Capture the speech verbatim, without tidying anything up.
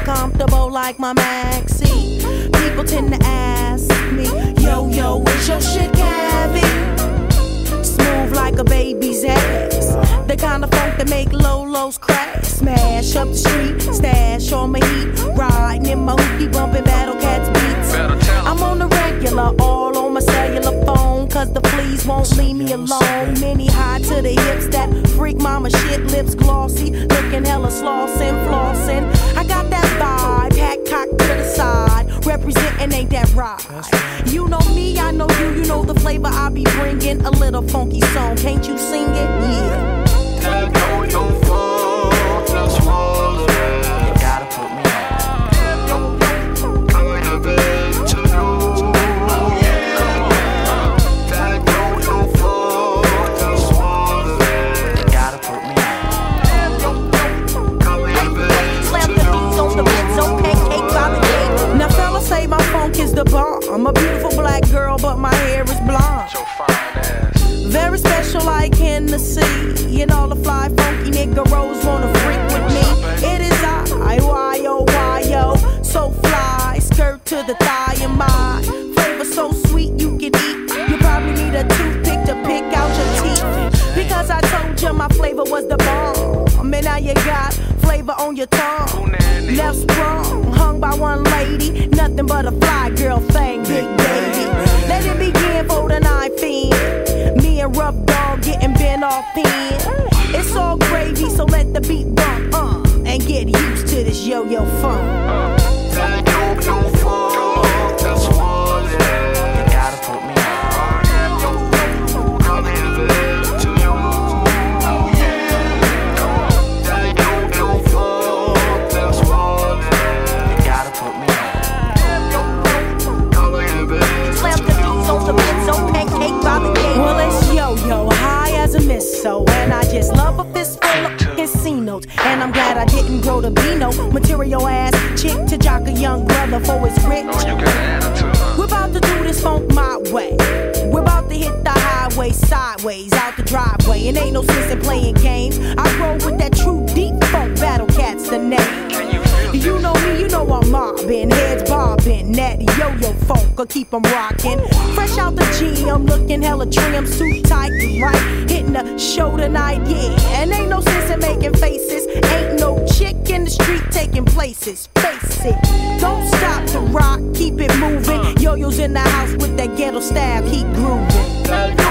comfortable like my maxi. People tend to ask me, yo, yo, is your shit heavy? Smooth like a baby's ass. The kind of funk that make Lolos crack. Smash up the street, stash on my heat. Riding in my hoopty, bumping Battle Cats beats. I'm on the regular, all on my cellular phone. Cause the fleas won't leave me alone. Many high to the hips, that freak mama shit. Lips glossy, looking hella slossin', flossin'. I got that vibe, hat cocked to the side. Representing, ain't that right? You know me, I know you, you know the flavor I be bringing. A little funky song, can't you sing it? Yeah. That know your fault, that's all of it. You gotta put me on. I have it to you. That know your fault, that's all of it. You gotta put me on. I have it to Slap the beats on the beats, okay, cake by the gate. Now fellas say my funk is the bomb. I'm a beautiful black girl, but my hair is blonde. your fine ass. Very special like Hennessy. And all the fly funky niggeros wanna freak with me. It is I, Y O Y O. So fly, skirt to the thigh and my flavor so sweet you can eat. You probably need a toothpick to pick out your teeth. Because I told you my flavor was the bomb. And now you got flavor on your tongue. Left sprung, hung by one lady. Nothing but a fly girl thing, big baby. Let it begin for the night fiend. Me and Rough Dog getting bent off in. It's all gravy, so let the beat bump, uh, and get used to this yo-yo funk. That know your fault, that's all it is. You gotta put me on. I'll give it to you. That know your fault, that's all it is. You gotta put me on. I'll give it Slap the beats on the beats, on pancake by the gate. Well, it's yo-yo, high as a missile. And I just love a fistful of casinos. And I'm glad I didn't grow to be no material ass chick to jock a young brother for his rich. We're about to do this funk my way. We're about to hit the highway sideways out the driveway. And ain't no sense in playing games. I roll with that true deep funk, Battle Cats the name. You know me, you know I'm mobbing, heads bobbing, natty yo-yo funk, or keep 'em rocking. Fresh out the gym, looking hella trim, suit tight and right, hitting the show tonight, yeah. And ain't no sense in making faces, ain't no chick in the street taking places. Face it, don't stop to rock, keep it moving. Yo-yo's in the house with that ghetto style, keep grooving.